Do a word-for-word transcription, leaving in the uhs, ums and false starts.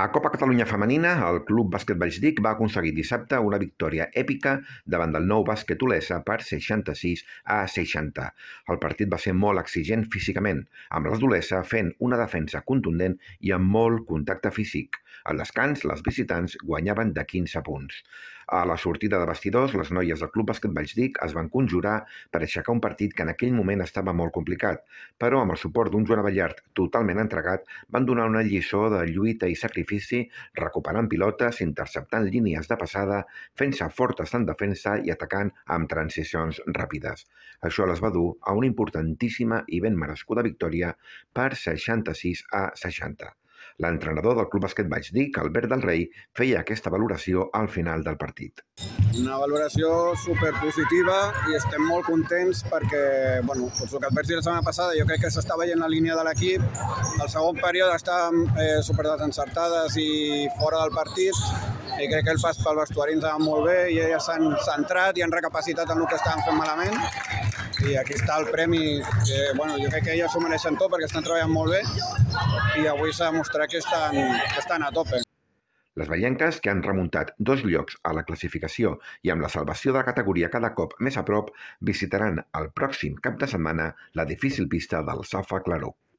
A Copa Catalunya Femenina, el Club Bàsquet Vallsdic va aconseguir dissabte una victòria èpica davant del Nou Bàsquet Olesa per seixanta-sis a seixanta. El partit va ser molt exigent físicament, amb les d'Olesa fent una defensa contundent i amb molt contacte físic. Al descans, les visitants guanyaven de quinze punts. A la sortida de vestidors, les noies del Club Bàsquet Vallsdic es van conjurar per aixecar un partit que en aquell moment estava molt complicat, però amb el suport d'un Joan Abellart totalment entregat, van donar una lliçó de lluita i sacrifici, recuperant pilotes, interceptant línies de passada, fent-se fortes en defensa i atacant amb transicions ràpides. Això les va dur a una importantíssima i ben merescuda victòria per seixanta-sis a seixanta. L'entrenador del Club Bàsquet Vallsdic, Albert del Rei, feia aquesta valoració al final del partit. Una valoració superpositiva i estem molt contents perquè, bueno, doncs el que et vaig dir la setmana passada, jo crec que s'està veient la línia de l'equip. El segon període estàvem eh, superdesencertades i fora del partit i crec que el pas pel vestuari ens anava molt bé i elles s'han centrat i han recapacitat en el que estaven fent malament. I aquí està el premi, que bueno, jo crec que elles s'ho mereixen tot perquè estan treballant molt bé i avui s'ha demostrat que estan, que estan a tope. Les vallenques, que han remuntat dos llocs a la classificació i amb la salvació de la categoria cada cop més a prop, visitaran el pròxim cap de setmana la difícil pista del Safa Claró.